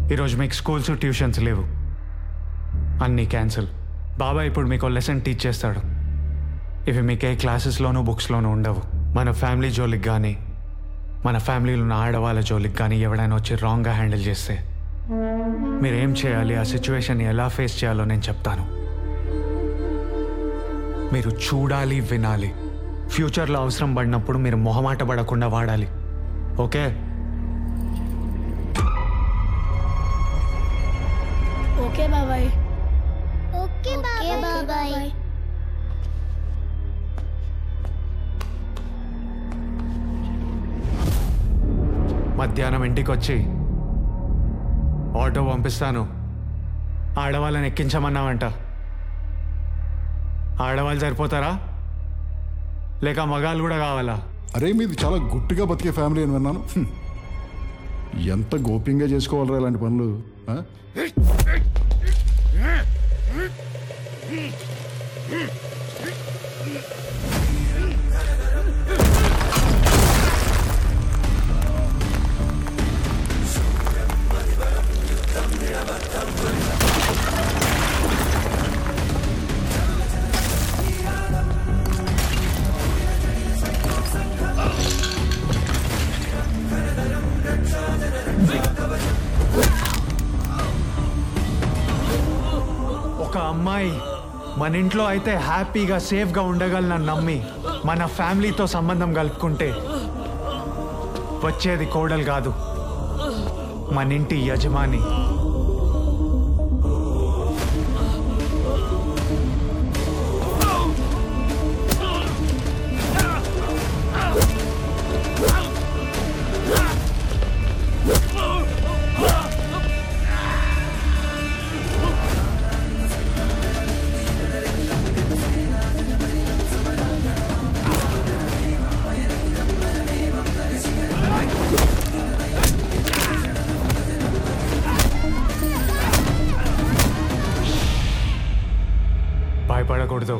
ఈరోజు మీకు schools tuitions లేవు, అన్నీ క్యాన్సిల్. బాబాయ్ ఇప్పుడు మీకు లెసన్ టీచ్ చేస్తాడు. ఇవి మీకు ఏ క్లాసెస్లోనూ బుక్స్లోనూ ఉండవు. మన ఫ్యామిలీ జోలికి కానీ మన ఫ్యామిలీలో ఉన్న ఆడవాళ్ళ జోలికి కానీ ఎవడైనా వచ్చి రాంగ్గా హ్యాండిల్ చేస్తే మీరేం చేయాలి, ఆ సిచ్యువేషన్ ఎలా ఫేస్ చేయాలో నేను చెప్తాను. మీరు చూడాలి, వినాలి. ఫ్యూచర్లో అవసరం పడినప్పుడు మీరు మొహమాట పడకుండా వాడాలి. ఓకే? ఓకే బాబాయ్. ఓకే బాబాయ్. మధ్యాహ్నం ఇంటికి వచ్చి ఆటో పంపిస్తాను. ఆడవాళ్ళని ఎక్కించమన్నావంట. ఆడవాళ్ళు సరిపోతారా లేక మగాళ్ళు కూడా కావాలా? అరే మీది చాలా గుట్టుగా బతికే ఫ్యామిలీ అని విన్నాను. ఎంత గోప్యంగా చేసుకోవాలరా ఇలాంటి పనులు? ఒక అమ్మాయి మన ఇంట్లో అయితే హ్యాపీగా సేఫ్గా ఉండగలనని నమ్మి మన ఫ్యామిలీతో సంబంధం కలుపుకుంటే వచ్చేది కోడలు కాదు, మన ఇంటి యజమాని. భయపడకూడదు.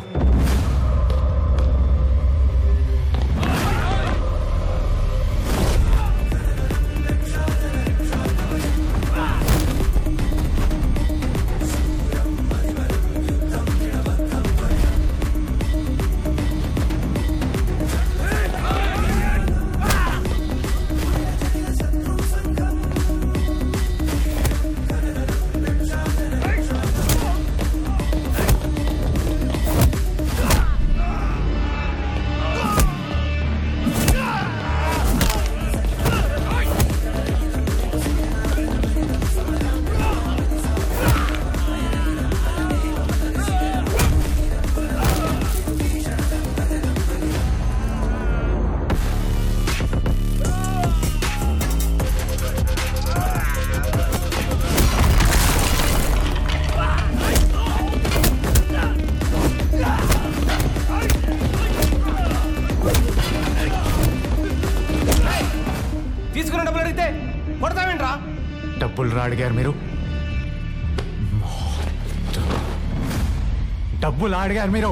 తీసుకున్న డబ్బులు అడిగితే కొడతావేంట్రా? డబ్బులు రా అడిగారు మీరు, డబ్బులు అడిగారు మీరు.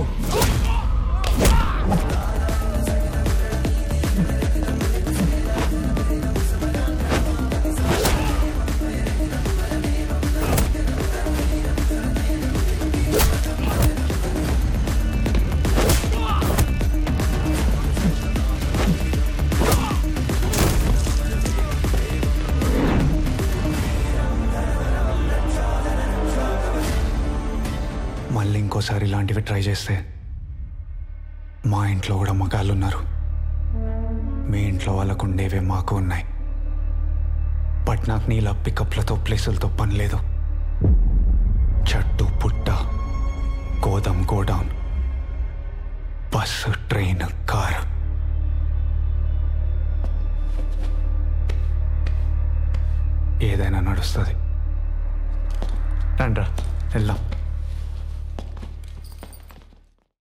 మళ్ళీ ఇంకోసారి ఇలాంటివి ట్రై చేస్తే మా ఇంట్లో కూడా మగాళ్ళు ఉన్నారు. మీ ఇంట్లో వాళ్ళకు ఉండేవే మాకు ఉన్నాయి. బట్ నాకు నీలా పికప్లతో ప్లేసులతో పని లేదు. చెట్టు పుట్ట, గోదాం గోడౌన్, బస్సు, ట్రైన్, కారు, ఏదైనా నడుస్తుంది. రండ్రా వెళ్దాం.